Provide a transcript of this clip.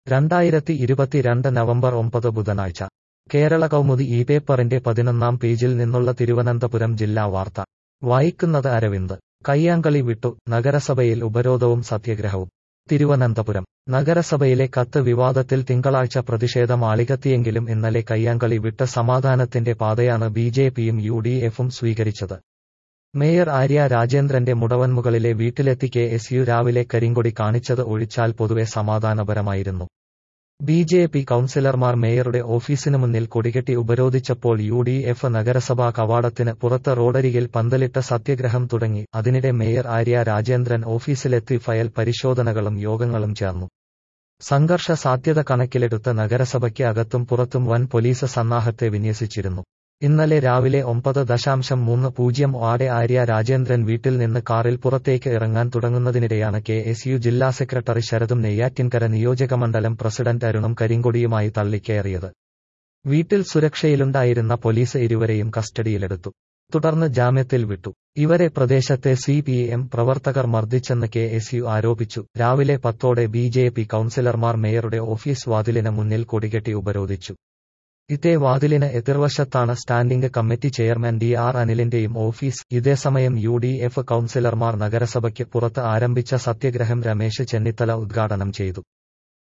2022 November 9 ബുധനാഴ്ച കേരള കൗമുദി ഈ പേപ്പറിന്റെ 11-ാം പേജിൽ നിന്നുള്ള തിരുവനന്തപുരം ജില്ലാ വാർത്ത വായിക്കുന്നത് അരവിന്ദ്. കയ്യാങ്കളി വിട്ടു, നഗരസഭയിൽ ഉപരോധവും സത്യഗ്രഹവും. തിരുവനന്തപുരം നഗരസഭയിലെ കത്ത് വിവാദത്തിൽ തിങ്കളാഴ്ച പ്രതിഷേധം ആളിക്കത്തിയെങ്കിലും ഇന്നലെ കയ്യാങ്കളി വിട്ട് സമാധാനത്തിന്റെ പാതയാണ് ബിജെപിയും യുഡിഎഫും സ്വീകരിച്ചത്. മേയർ ആര്യ രാജേന്ദ്രന്റെ മുടവൻമുകളിലെ വീട്ടിലെത്തി കെഎസ്യു രാവിലെ കരിങ്കൊടി കാണിച്ചത് ഒഴിച്ചാൽ പൊതുവെ സമാധാനപരമായിരുന്നു. ബിജെപി കൗൺസിലർമാർ മേയറുടെ ഓഫീസിനു മുന്നിൽ കൊടികെട്ടി ഉപരോധിച്ചപ്പോൾ യുഡിഎഫ് നഗരസഭാ കവാടത്തിന് പുറത്ത് റോഡരികിൽ പന്തലിട്ട് സത്യഗ്രഹം തുടങ്ങി. അതിനിടെ മേയർ ആര്യ രാജേന്ദ്രൻ ഓഫീസിലെത്തി ഫയൽ പരിശോധനകളും യോഗങ്ങളും ചേർന്നു. സംഘർഷ സാധ്യത കണക്കിലെടുത്ത് നഗരസഭയ്ക്ക് അകത്തും പുറത്തും വൻ പോലീസ് സന്നാഹത്തെ വിന്യസിച്ചിരുന്നു. ഇന്നലെ രാവിലെ 9:30 ഓടെ ആര്യ രാജേന്ദ്രൻ വീട്ടിൽ നിന്ന് കാറിൽ പുറത്തേക്ക് ഇറങ്ങാൻ തുടങ്ങുന്നതിനിടെയാണ് കെഎസ്യു ജില്ലാ സെക്രട്ടറി ശരതും നെയ്യാറ്റിൻകര നിയോജകമണ്ഡലം പ്രസിഡന്റ് അരുണും കരിങ്കൊടിയുമായി തള്ളിക്കയറിയത്. വീട്ടിൽ സുരക്ഷയിലുണ്ടായിരുന്ന പോലീസ് ഇരുവരെയും കസ്റ്റഡിയിലെടുത്തു. തുടർന്ന് ജാമ്യത്തിൽ വിട്ടു. ഇവരെ പ്രദേശത്തെ സിപിഎം പ്രവർത്തകർ മർദ്ദിച്ചെന്ന് കെഎസ്യു ആരോപിച്ചു. രാവിലെ 10ഓടെ ബിജെപി കൗൺസിലർമാർ മേയറുടെ ഓഫീസ് വാതിലിന് മുന്നിൽ കൊടികെട്ടി ഉപരോധിച്ചു. ഇതേ വാതിലിന് എതിർവശത്താണ് സ്റ്റാൻഡിംഗ് കമ്മിറ്റി ചെയർമാൻ DR അനിലിന്റെയും ഓഫീസ്. ഇതേസമയം യുഡിഎഫ് കൗൺസിലർമാർ നഗരസഭയ്ക്ക് പുറത്ത് ആരംഭിച്ച സത്യഗ്രഹം രമേശ് ചെന്നിത്തല ഉദ്ഘാടനം ചെയ്തു.